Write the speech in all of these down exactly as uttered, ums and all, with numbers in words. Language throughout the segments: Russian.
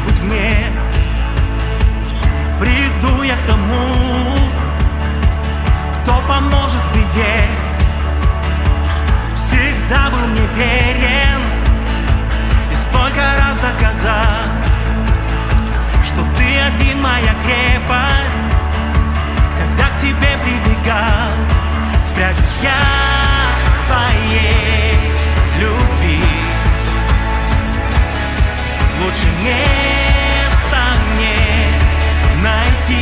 когда-нибудь мне приду я к тому, кто поможет в беде. Всегда был мне верен и столько раз доказал, что ты один моя крепость. Когда к тебе прибегал, спрячусь я в твоей любви. Лучше места мне найти.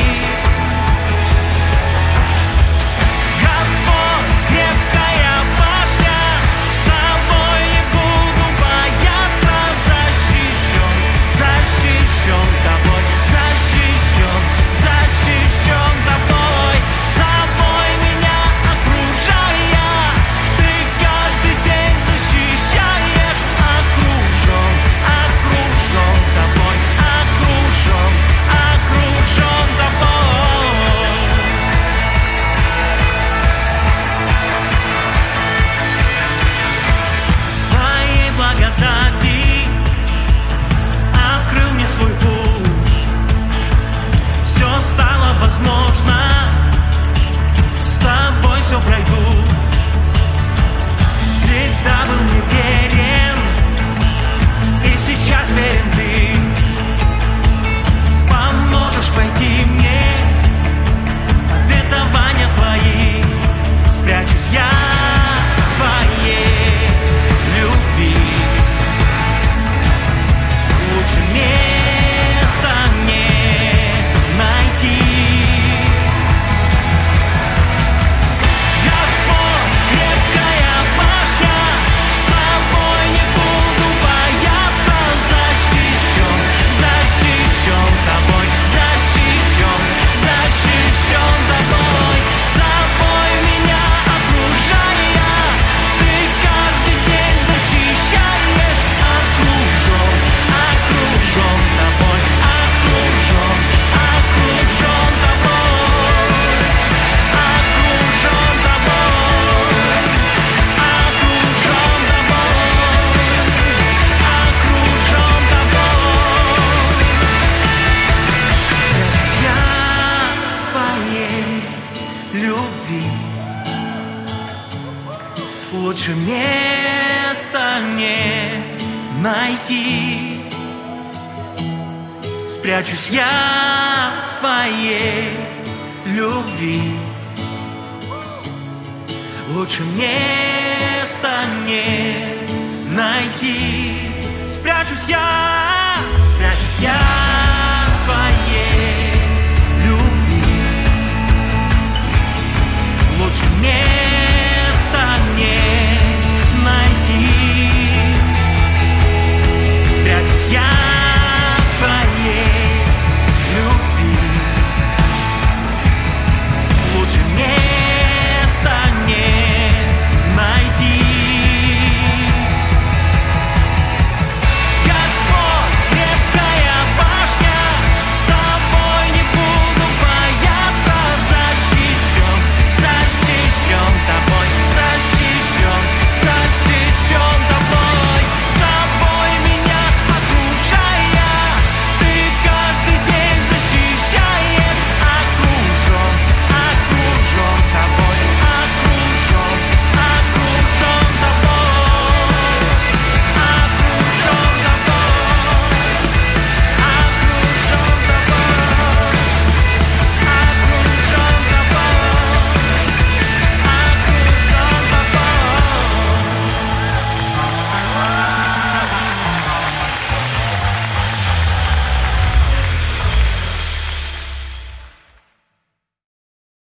Господь, крепкая башня, с тобой не буду бояться. Защищен, защищен тобой, защищен, защищен тобой. Собой меня окружая, ты каждый день защищаешь. Окружен, окружен тобой, окружен, окружен тобой. Твоей благодати открыл мне свой путь. Все стало возможно, с тобой все пройду. Всегда был мне верен, и сейчас верен ты. Поможешь войти мне в обетования твои. Спрячусь я в твоей любви. Лучше места не найти. Господь, крепкая башня, с тобой не буду бояться. Защищен, защищен тобой, защищен, защищен тобой. Собой меня окружая, ты каждый день защищаешь. Окружен, окружен тобой, окружен, окружен тобой. Окружен тобой, окружен тобой. Спрячусь я в твоей любви. Лучше места не найти. Спрячусь я